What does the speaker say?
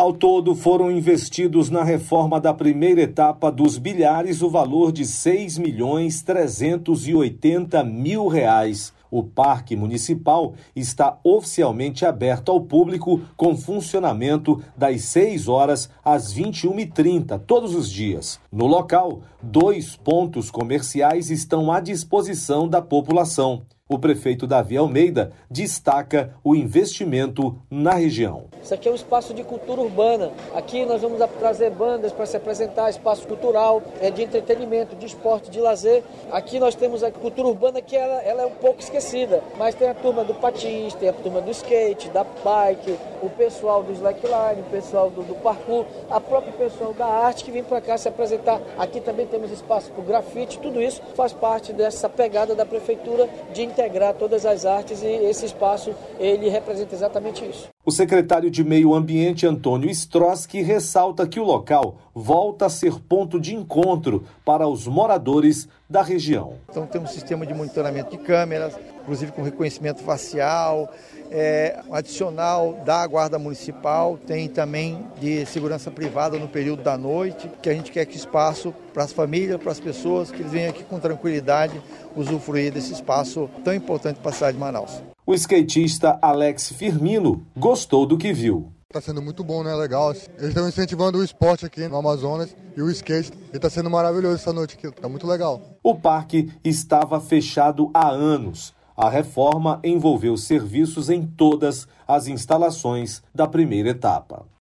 Ao todo, foram investidos na reforma da primeira etapa dos bilhares o valor de R$ 6.380.000. O Parque Municipal está oficialmente aberto ao público, com funcionamento das 6 horas às 21h30, todos os dias. No local, 2 pontos comerciais estão à disposição da população. O prefeito Davi Almeida destaca o investimento na região. Isso aqui é um espaço de cultura urbana. Aqui nós vamos trazer bandas para se apresentar, espaço cultural, de entretenimento, de esporte, de lazer. Aqui nós temos a cultura urbana que ela é um pouco esquecida, mas tem a turma do patins, tem a turma do skate, da bike, o pessoal do slackline, o pessoal do parkour, a própria pessoal da arte que vem para cá se apresentar. Aqui também temos espaço para o grafite, tudo isso faz parte dessa pegada da prefeitura de integrar todas as artes, e esse espaço ele representa exatamente isso. O secretário de Meio Ambiente, Antônio Stroski, ressalta que o local volta a ser ponto de encontro para os moradores da região. Então tem um sistema de monitoramento de câmeras, inclusive com reconhecimento facial, adicional da Guarda Municipal, tem também de segurança privada no período da noite, que a gente quer que espaço para as famílias, para as pessoas, que eles venham aqui com tranquilidade usufruir desse espaço tão importante para a cidade de Manaus. O skatista Alex Firmino gostou do que viu. Está sendo muito bom, né? Legal. Eles estão incentivando o esporte aqui no Amazonas e o skate. E está sendo maravilhoso essa noite aqui. Está muito legal. O parque estava fechado há anos. A reforma envolveu serviços em todas as instalações da primeira etapa.